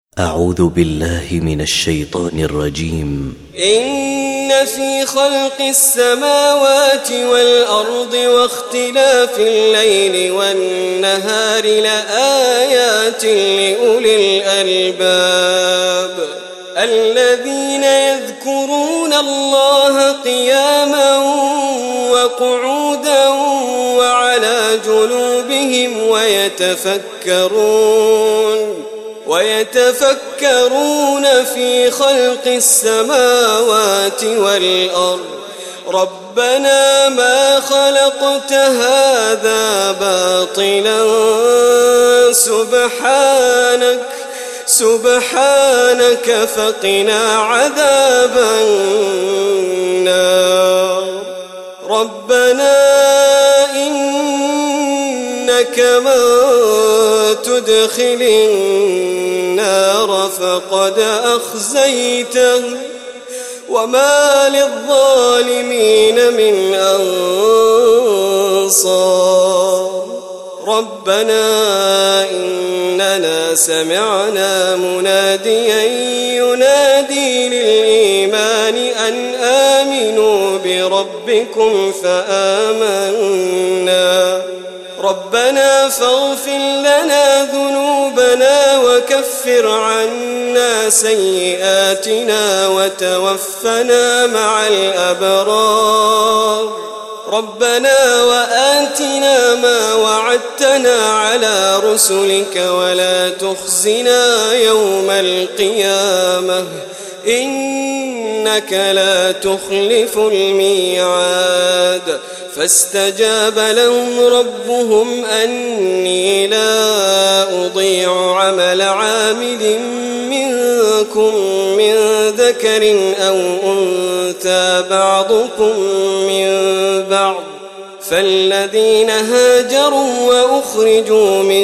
أعوذ بالله من الشيطان الرجيم. إن في خلق السماوات والأرض واختلاف الليل والنهار لآيات لأولي الألباب الذين يذكرون الله قياما وقعودا وعلى جنوبهم ويتفكرون في خلق السماوات والأرض ربنا ما خلقت هذا باطلا سبحانك فقنا عذاب النار ربنا إنك من تدخل النار فقد أخزيته وما للظالمين من أنصار ربنا إننا سمعنا مناديا ينادي للإيمان أن آمنوا بربكم فآمنا ربنا فاغفر لنا ذنوبنا وكفر عنا سيئاتنا وتوفنا مع الأبرار ربنا وآتنا ما وعدتنا على رسلك ولا تخزنا يوم القيامة إنك لا تخلف الميعاد فاستجاب لهم ربهم أني لا أضيع عمل عامل منكم من ذكر أو أنثى بعضكم من بعض فالذين هاجروا وأخرجوا من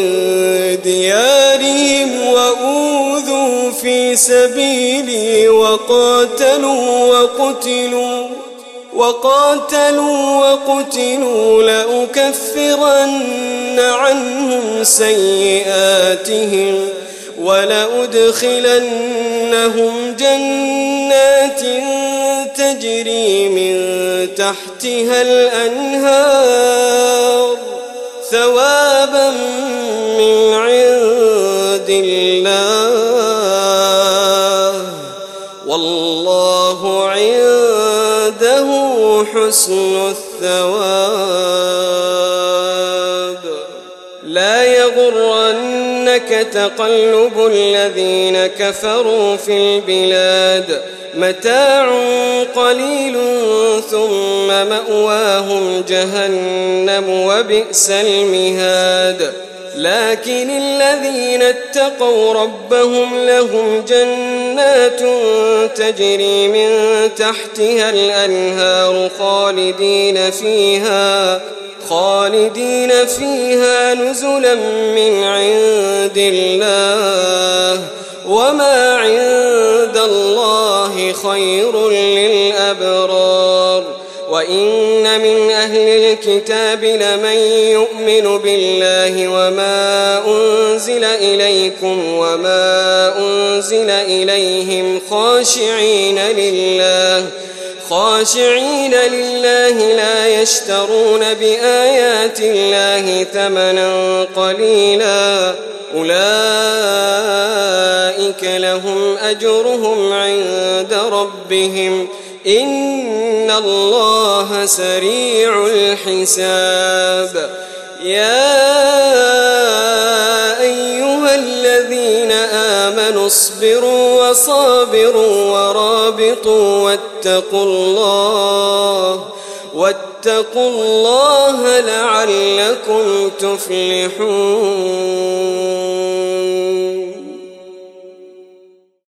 ديارهم وأوذوا في سبيلي وقاتلوا لأكفرن عنهم سيئاتهم ولأدخلنهم جنات تجري من تحتها الأنهار ثوابا من عند الله والله عنده حسن الثواب لا يغرنك تقلب الذين كفروا في البلاد متاع قليل ثم مأواهم جهنم وبئس المهاد لكن الذين اتقوا ربهم لهم جنات تجري من تحتها الأنهار خالدين فيها نزلا من عند الله وما عند الله خير للأبرار وإن من أهل الكتاب لمن يؤمن بالله وما أنزل إليكم وما أنزل إليهم خاشعين لله لا يشترون بآيات الله ثمنا قليلا أولئك لهم أجرهم عند ربهم إن الله سريع الحساب يا أيها الذين آمنوا اصبروا وصابروا ورابطوا واتقوا الله لعلكم تفلحون.